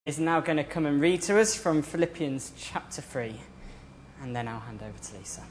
Is now going to come and read to us from Philippians chapter 3, and then I'll hand over to Lisa.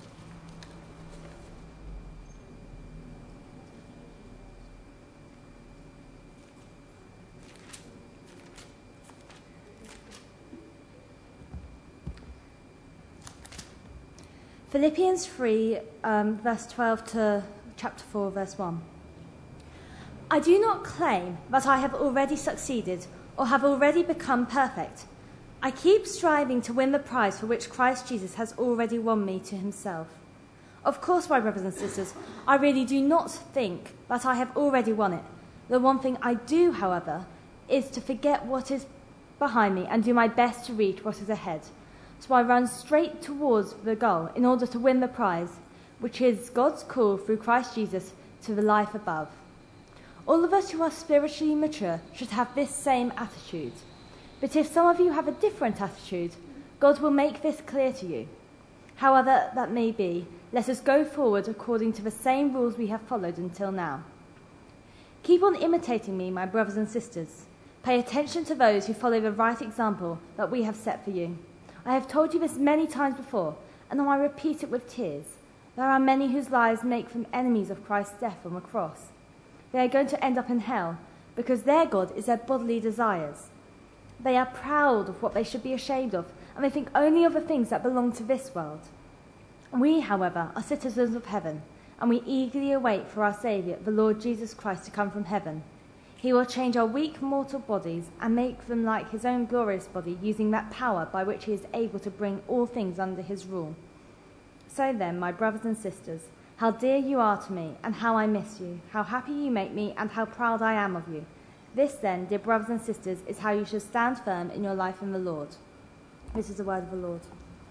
Philippians 3, verse 12 to chapter 4, verse 1. I do not claim that I have already succeeded or have already become perfect. I keep striving to win the prize for which Christ Jesus has already won me to himself. Of course, my brothers and sisters, I really do not think that I have already won it. The one thing I do, however, is to forget what is behind me and do my best to reach what is ahead. So I run straight towards the goal in order to win the prize, which is God's call through Christ Jesus to the life above. All of us who are spiritually mature should have this same attitude. But if some of you have a different attitude, God will make this clear to you. However that may be, let us go forward according to the same rules we have followed until now. Keep on imitating me, my brothers and sisters. Pay attention to those who follow the right example that we have set for you. I have told you this many times before, and now I repeat it with tears. There are many whose lives make them enemies of Christ's death on the cross. They are going to end up in hell because their God is their bodily desires. They are proud of what they should be ashamed of, and they think only of the things that belong to this world. We, however, are citizens of heaven, and we eagerly await for our Saviour, the Lord Jesus Christ, to come from heaven. He will change our weak mortal bodies and make them like his own glorious body, using that power by which he is able to bring all things under his rule. So then, my brothers and sisters, how dear you are to me, and how I miss you, how happy you make me, and how proud I am of you. This then, dear brothers and sisters, is how you should stand firm in your life in the Lord. This is the word of the Lord.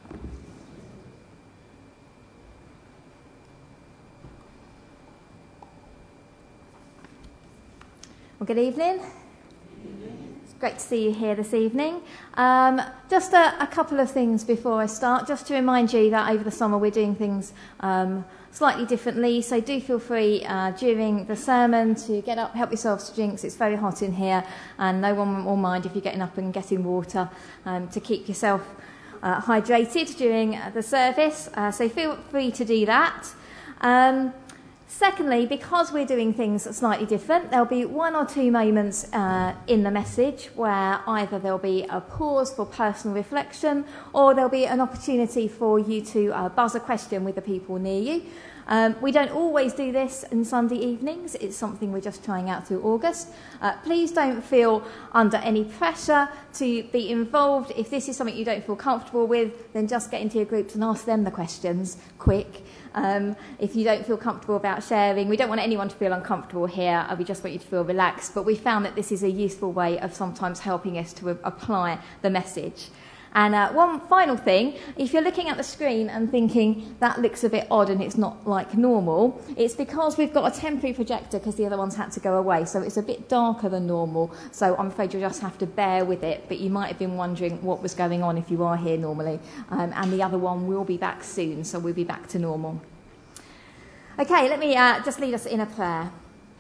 Well, good evening. It's great to see you here this evening. Just a couple of things before I start, just to remind you that over the summer we're doing things slightly differently, so do feel free during the sermon to get up, help yourselves to drinks. It's very hot in here, and no one will mind if you're getting up and getting water to keep yourself hydrated during the service, so feel free to do that. Secondly, because we're doing things slightly different, there'll be one or two moments in the message where either there'll be a pause for personal reflection, or there'll be an opportunity for you to buzz a question with the people near you. We don't always do this on Sunday evenings. It's something we're just trying out through August. Please don't feel under any pressure to be involved. If this is something you don't feel comfortable with, then just get into your groups and ask them the questions quick. If you don't feel comfortable about sharing, we don't want anyone to feel uncomfortable here. We just want you to feel relaxed. But we found that this is a useful way of sometimes helping us to apply the message. And one final thing, if you're looking at the screen and thinking that looks a bit odd and it's not like normal, it's because we've got a temporary projector because the other ones had to go away, so it's a bit darker than normal, so I'm afraid you'll just have to bear with it, but you might have been wondering what was going on if you are here normally, and the other one will be back soon, so we'll be back to normal. Okay, let me just lead us in a prayer.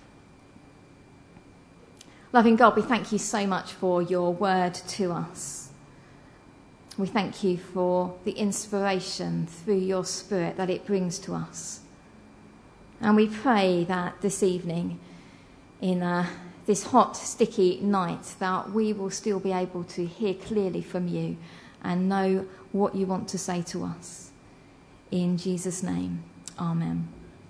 Loving God, we thank you so much for your word to us. We thank you for the inspiration through your Spirit that it brings to us. And we pray that this evening, in this hot, sticky night, that we will still be able to hear clearly from you and know what you want to say to us. In Jesus' name, amen.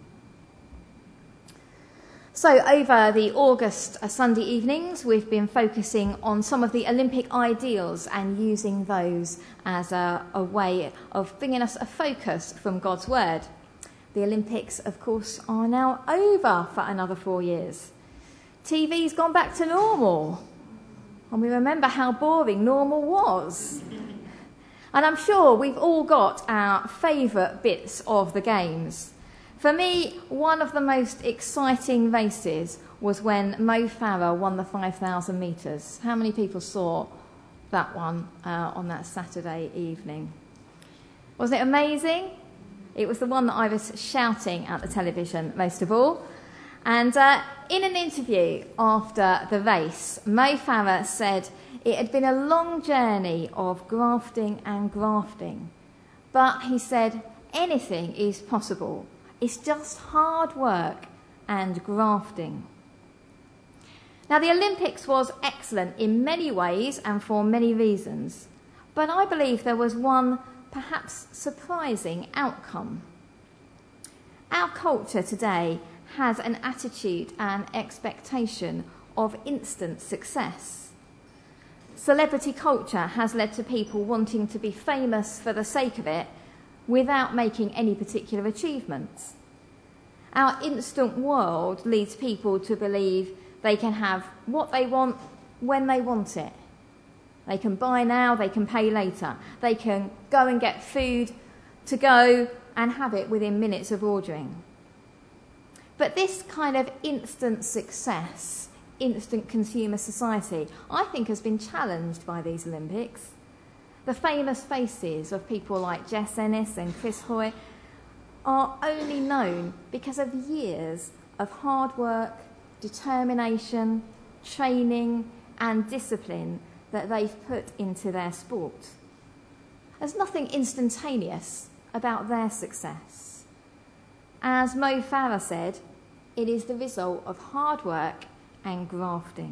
So over the August Sunday evenings, we've been focusing on some of the Olympic ideals and using those as a way of bringing us a focus from God's Word. The Olympics, of course, are now over for another 4 years. TV's gone back to normal, and we remember how boring normal was. And I'm sure we've all got our favourite bits of the games. For me, one of the most exciting races was when Mo Farah won the 5,000 metres. How many people saw that one on that Saturday evening? Wasn't it amazing? It was the one that I was shouting at the television most of all. And in an interview after the race, Mo Farah said it had been a long journey of grafting and grafting. But he said, anything is possible. It's just hard work and grafting. Now, the Olympics was excellent in many ways and for many reasons, but I believe there was one perhaps surprising outcome. Our culture today has an attitude and expectation of instant success. Celebrity culture has led to people wanting to be famous for the sake of it without making any particular achievements. Our instant world leads people to believe they can have what they want when they want it. They can buy now, they can pay later. They can go and get food to go and have it within minutes of ordering. But this kind of instant success, instant consumer society, I think has been challenged by these Olympics. The famous faces of people like Jess Ennis and Chris Hoy are only known because of years of hard work, determination, training and discipline that they've put into their sport. There's nothing instantaneous about their success. As Mo Farah said, it is the result of hard work and grafting.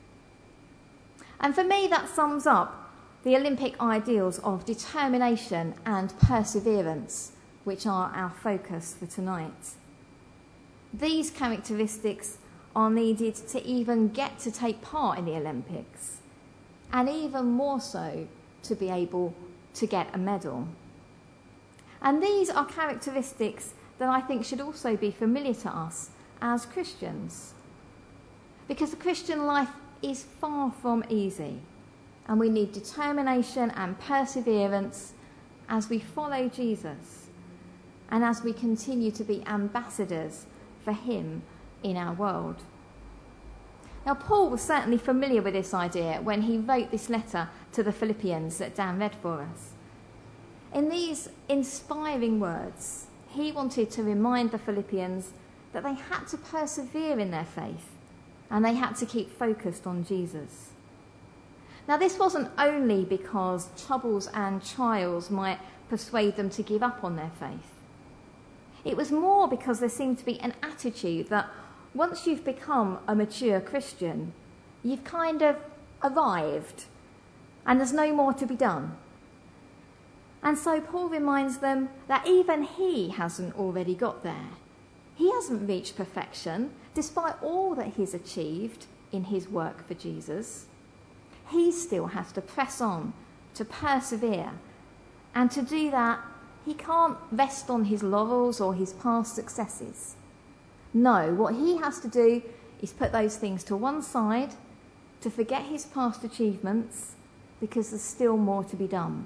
And for me, that sums up the Olympic ideals of determination and perseverance, which are our focus for tonight. These characteristics are needed to even get to take part in the Olympics, and even more so to be able to get a medal. And these are characteristics that I think should also be familiar to us as Christians, because the Christian life is far from easy, and we need determination and perseverance as we follow Jesus and as we continue to be ambassadors for him in our world. Now, Paul was certainly familiar with this idea when he wrote this letter to the Philippians that Dan read for us. In these inspiring words, he wanted to remind the Philippians that they had to persevere in their faith and they had to keep focused on Jesus. Now, this wasn't only because troubles and trials might persuade them to give up on their faith. It was more because there seemed to be an attitude that once you've become a mature Christian, you've kind of arrived and there's no more to be done. And so Paul reminds them that even he hasn't already got there. He hasn't reached perfection, despite all that he's achieved in his work for Jesus. He still has to press on, to persevere. And to do that, he can't rest on his laurels or his past successes. No, what he has to do is put those things to one side, to forget his past achievements, because there's still more to be done.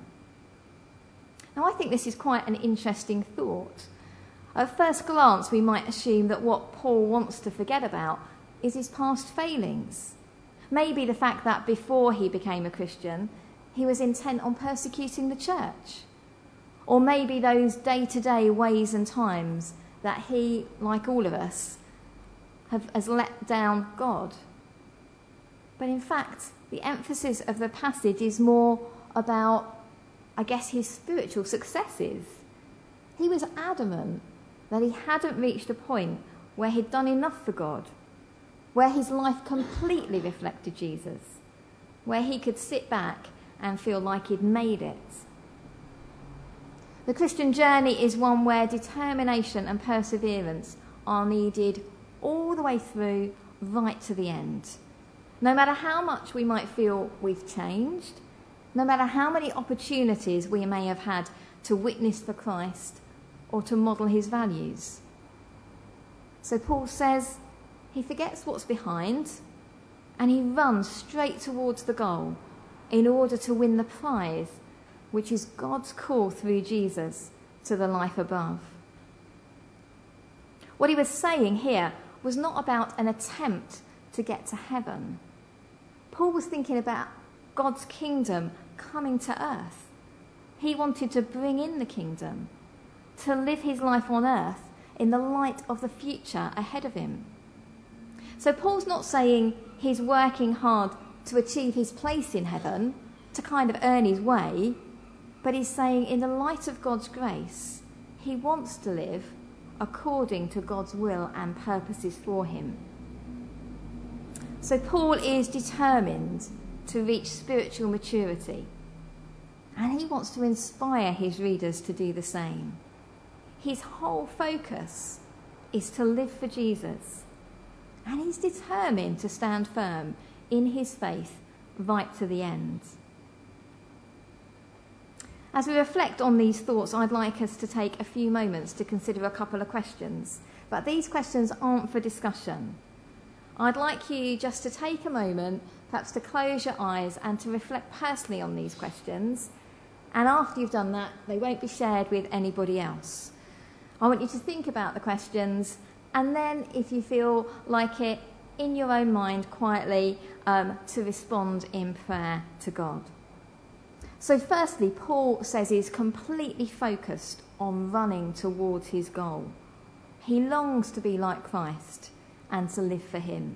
Now, I think this is quite an interesting thought. At first glance, we might assume that what Paul wants to forget about is his past failings. Maybe the fact that before he became a Christian, he was intent on persecuting the church. Or maybe those day-to-day ways and times that he, like all of us, has let down God. But in fact, the emphasis of the passage is more about, I guess, his spiritual successes. He was adamant that he hadn't reached a point where he'd done enough for God, where his life completely reflected Jesus, where he could sit back and feel like he'd made it. The Christian journey is one where determination and perseverance are needed all the way through, right to the end. No matter how much we might feel we've changed, no matter how many opportunities we may have had to witness for Christ or to model his values. So Paul says he forgets what's behind and he runs straight towards the goal in order to win the prize, which is God's call through Jesus to the life above. What he was saying here was not about an attempt to get to heaven. Paul was thinking about God's kingdom coming to earth. He wanted to bring in the kingdom, to live his life on earth in the light of the future ahead of him. So Paul's not saying he's working hard to achieve his place in heaven, to kind of earn his way, but he's saying in the light of God's grace, he wants to live according to God's will and purposes for him. So Paul is determined to reach spiritual maturity, and he wants to inspire his readers to do the same. His whole focus is to live for Jesus, and he's determined to stand firm in his faith right to the end. As we reflect on these thoughts, I'd like us to take a few moments to consider a couple of questions, but these questions aren't for discussion. I'd like you just to take a moment, perhaps to close your eyes and to reflect personally on these questions, and after you've done that, they won't be shared with anybody else. I want you to think about the questions, and then if you feel like it, in your own mind quietly, to respond in prayer to God. So firstly, Paul says he's completely focused on running towards his goal. He longs to be like Christ and to live for him.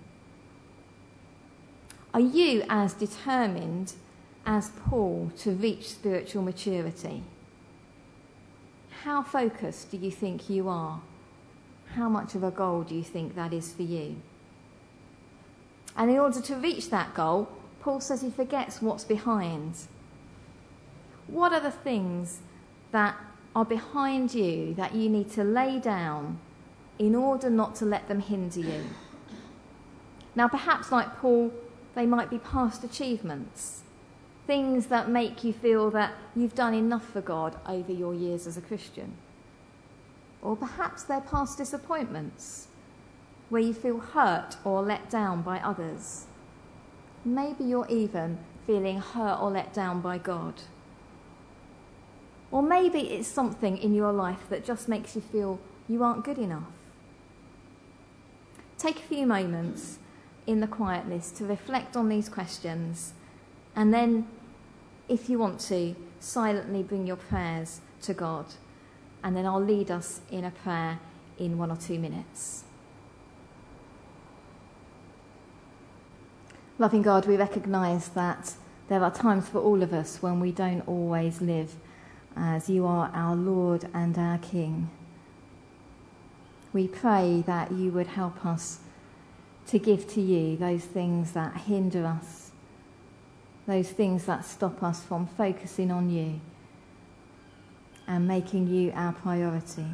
Are you as determined as Paul to reach spiritual maturity? How focused do you think you are? How much of a goal do you think that is for you? And in order to reach that goal, Paul says he forgets what's behind. What are the things that are behind you that you need to lay down in order not to let them hinder you? Now, perhaps like Paul, they might be past achievements, things that make you feel that you've done enough for God over your years as a Christian. Or perhaps they're past disappointments, where you feel hurt or let down by others. Maybe you're even feeling hurt or let down by God. Or maybe it's something in your life that just makes you feel you aren't good enough. Take a few moments in the quietness to reflect on these questions, and then, if you want to, silently bring your prayers to God, and then I'll lead us in a prayer in 1 or 2 minutes. Loving God, we recognise that there are times for all of us when we don't always live as you are our Lord and our King. We pray that you would help us to give to you those things that hinder us, those things that stop us from focusing on you and making you our priority.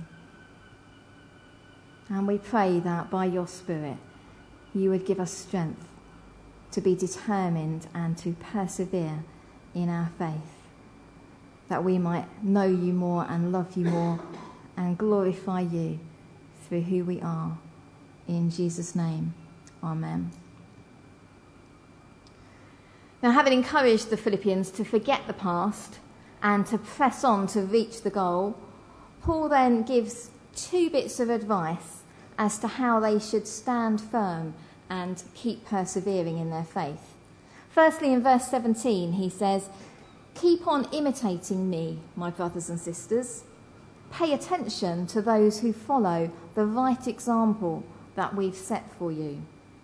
And we pray that by your Spirit you would give us strength to be determined and to persevere in our faith, that we might know you more and love you more and glorify you through who we are. In Jesus' name, amen. Now, having encouraged the Philippians to forget the past and to press on to reach the goal, Paul then gives 2 bits of advice as to how they should stand firm and keep persevering in their faith. Firstly, in verse 17, he says, "Keep on imitating me, my brothers and sisters. Pay attention to those who follow the right example that we've set for you."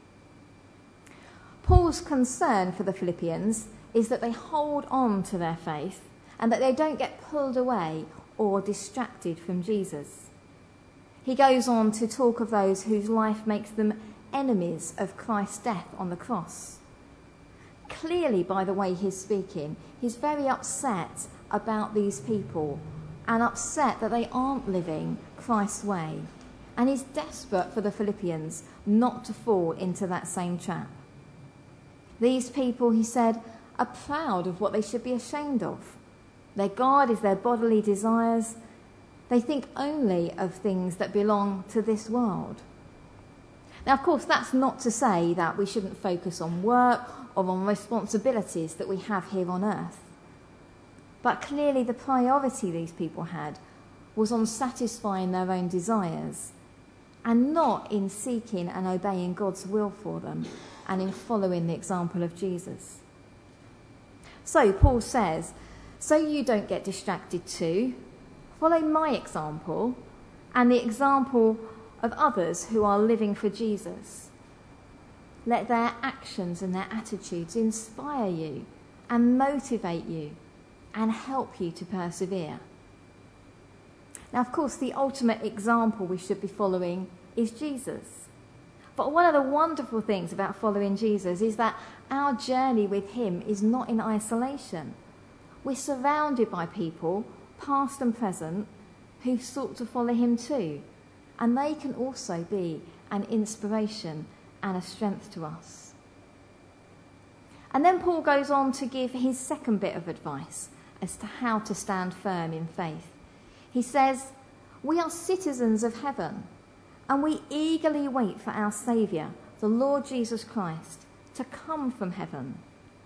Paul's concern for the Philippians is that they hold on to their faith and that they don't get pulled away or distracted from Jesus. He goes on to talk of those whose life makes them enemies of Christ's death on the cross. Clearly, by the way he's speaking, he's very upset about these people and upset that they aren't living Christ's way. And he's desperate for the Philippians not to fall into that same trap. These people, he said, are proud of what they should be ashamed of. Their God is their bodily desires. They think only of things that belong to this world. Now, of course, that's not to say that we shouldn't focus on work or on responsibilities that we have here on earth. But clearly the priority these people had was on satisfying their own desires and not in seeking and obeying God's will for them and in following the example of Jesus. So Paul says, so you don't get distracted too, follow my example and the example of others who are living for Jesus. let their actions and their attitudes inspire you and motivate you and help you to persevere. Now, of course, the ultimate example we should be following is Jesus. But one of the wonderful things about following Jesus is that our journey with him is not in isolation. We're surrounded by people, past and present, who've sought to follow him too. And they can also be an inspiration and a strength to us. And then Paul goes on to give his second bit of advice as to how to stand firm in faith. He says, "We are citizens of heaven, and we eagerly wait for our Saviour, the Lord Jesus Christ, to come from heaven."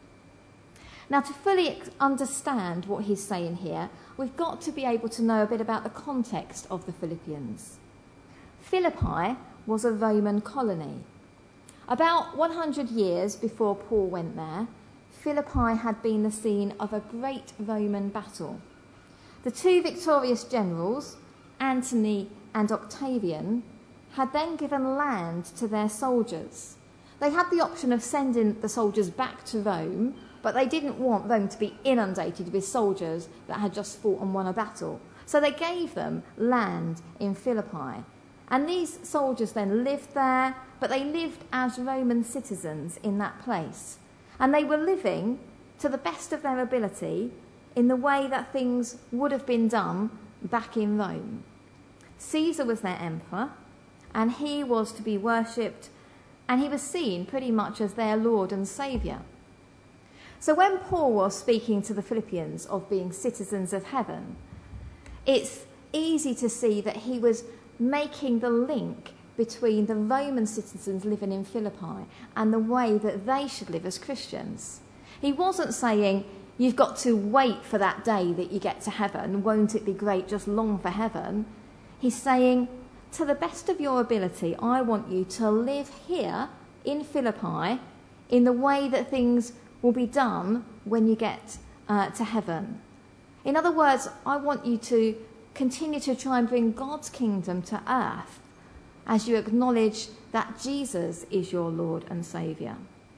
Now, to fully understand what he's saying here, we've got to be able to know a bit about the context of the Philippians. Philippi was a Roman colony. About 100 years before Paul went there, Philippi had been the scene of a great Roman battle. The two victorious generals, Antony and Octavian, had then given land to their soldiers. They had the option of sending the soldiers back to Rome, but they didn't want Rome to be inundated with soldiers that had just fought and won a battle. So they gave them land in Philippi. And these soldiers then lived there, but they lived as Roman citizens in that place. And they were living to the best of their ability in the way that things would have been done back in Rome. Caesar was their emperor, and he was to be worshipped, and he was seen pretty much as their Lord and Saviour. So when Paul was speaking to the Philippians of being citizens of heaven, it's easy to see that he was making the link between the Roman citizens living in Philippi and the way that they should live as Christians. He wasn't saying, you've got to wait for that day that you get to heaven, won't it be great, just long for heaven. He's saying, to the best of your ability, I want you to live here in Philippi in the way that things will be done when you get to heaven. In other words, I want you to continue to try and bring God's kingdom to earth as you acknowledge that Jesus is your Lord and Saviour.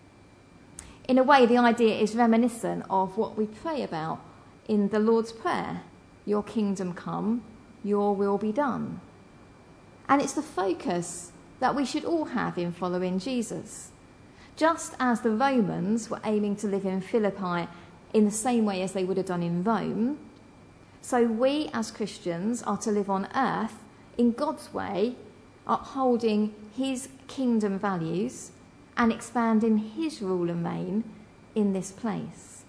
In a way, the idea is reminiscent of what we pray about in the Lord's Prayer. Your kingdom come, your will be done. And it's the focus that we should all have in following Jesus. Just as the Romans were aiming to live in Philippi in the same way as they would have done in Rome, so we as Christians are to live on earth in God's way, upholding his kingdom values and expanding his rule and reign in this place.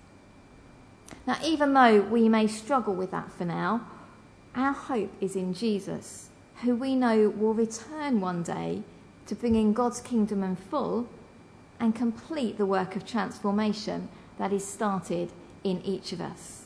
Now, even though we may struggle with that for now, our hope is in Jesus, who we know will return one day to bring in God's kingdom in full and complete the work of transformation that is started in each of us.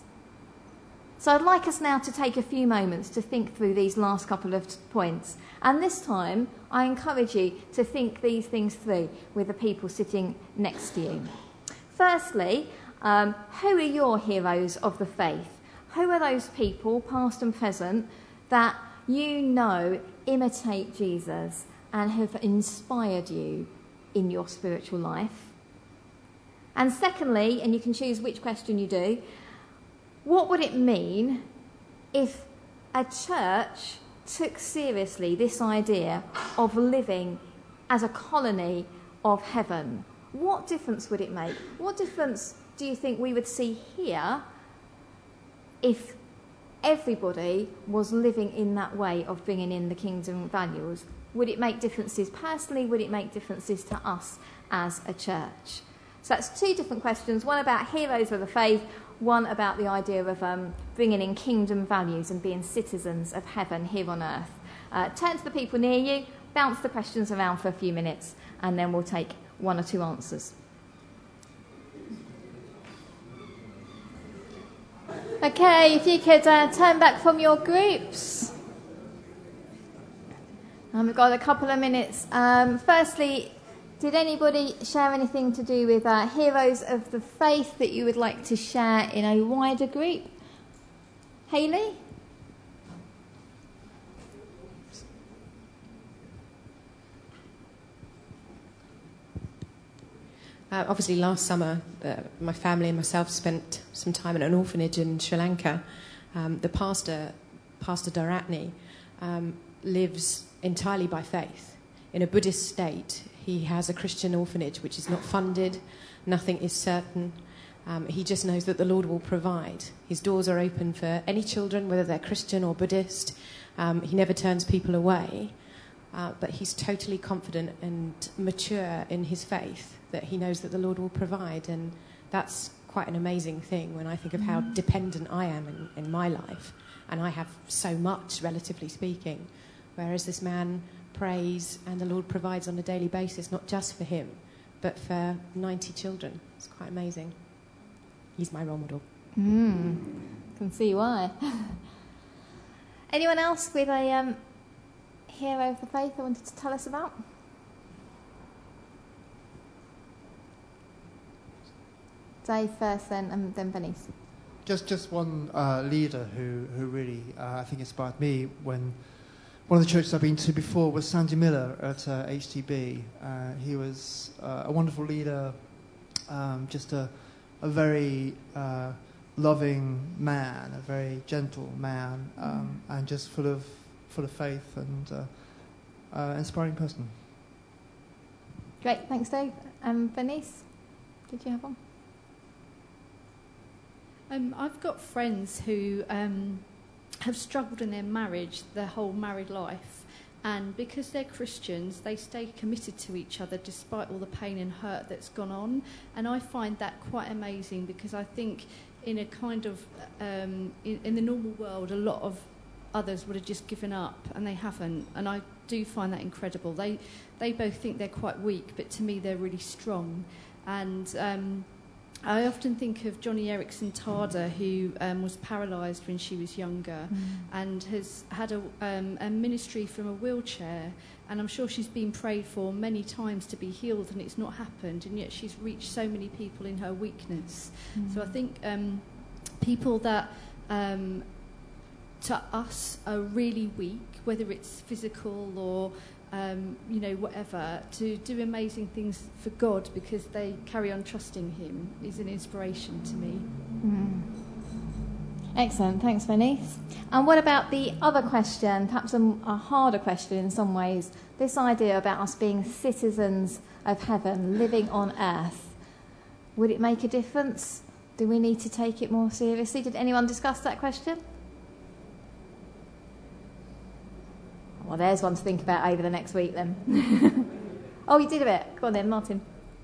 So I'd like us now to take a few moments to think through these last couple of points. And this time, I encourage you to think these things through with the people sitting next to you. Firstly, who are your heroes of the faith? Who are those people, past and present, that you know imitate Jesus and have inspired you in your spiritual life? And secondly, and you can choose which question you do, what would it mean if a church took seriously this idea of living as a colony of heaven? What difference would it make? What difference do you think we would see here if everybody was living in that way of bringing in the kingdom values? Would it make differences personally? Would it make differences to us as a church? So that's two different questions, one about heroes of the faith, one about the idea of bringing in kingdom values and being citizens of heaven here on earth. Turn to the people near you, bounce the questions around for a few minutes, and then we'll take one or two answers. Okay, if you could turn back from your groups. We've got a couple of minutes. Firstly, did anybody share anything to do with heroes of the faith that you would like to share in a wider group? Hayley? Obviously, last summer, my family and myself spent some time in an orphanage in Sri Lanka. The pastor Dharatni, lives entirely by faith. In a Buddhist state, he has a Christian orphanage which is not funded, nothing is certain. He just knows that the Lord will provide. His doors are open for any children, whether they're Christian or Buddhist. He never turns people away, but he's totally confident and mature in his faith that he knows that the Lord will provide, and that's quite an amazing thing when I think of how dependent I am in my life, and I have so much, relatively speaking, whereas this man prays and the Lord provides on a daily basis, not just for him, but for 90 children. It's quite amazing. He's my role model. Can see why. Anyone else with a hero of the faith I wanted to tell us about? Dave first, then Venice. Just one leader who really I think inspired me when one of the churches I've been to before was Sandy Miller at HTB. He was a wonderful leader, just a very loving man, a very gentle man, and just full of faith and inspiring person. Great, thanks, Dave. Venice, did you have one? I've got friends who have struggled in their marriage, their whole married life, and because they're Christians, they stay committed to each other despite all the pain and hurt that's gone on. And I find that quite amazing, because I think in a kind of in the normal world, a lot of others would have just given up, and they haven't. And I do find that incredible. They both think they're quite weak, but to me they're really strong. And I often think of Johnny Erickson Tada, who was paralysed when she was younger, and has had a ministry from a wheelchair, and I'm sure she's been prayed for many times to be healed, and it's not happened, and yet she's reached so many people in her weakness. So I think people that to us are really weak, whether it's physical or whatever, to do amazing things for God because they carry on trusting him is an inspiration to me. Excellent, thanks, Venice. And what about the other question, perhaps a harder question in some ways, this idea about us being citizens of heaven, living on earth? Would it make a difference? Do we need to take it more seriously? Did anyone discuss that question? Well, there's one to think about over the next week then. Oh, you did a bit. Go on then, Martin.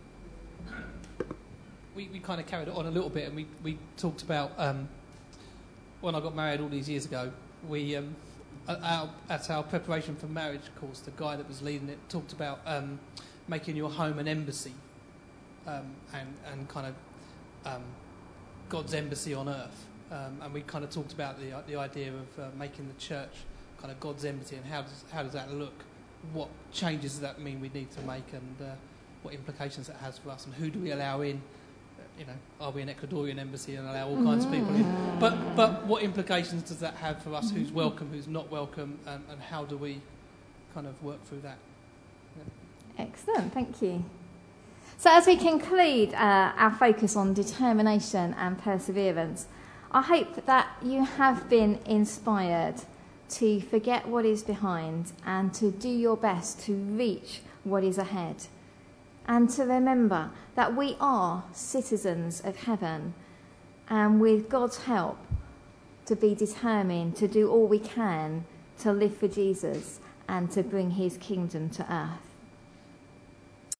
We kind of carried it on a little bit, and we talked about when I got married all these years ago. We at our preparation for marriage course, the guy that was leading it talked about making your home an embassy, and kind of God's embassy on earth. And we kind of talked about the idea of making the church kind of God's embassy, and how does that look? What changes does that mean we need to make, and what implications that has for us, and who do we allow in? Are we an Ecuadorian embassy and allow all kinds of people in? But what implications does that have for us? Who's welcome, who's not welcome, and how do we kind of work through that? Yeah. Excellent, thank you. So as we conclude our focus on determination and perseverance, I hope that you have been inspired to forget what is behind and to do your best to reach what is ahead. And to remember that we are citizens of heaven, and with God's help to be determined to do all we can to live for Jesus and to bring his kingdom to earth.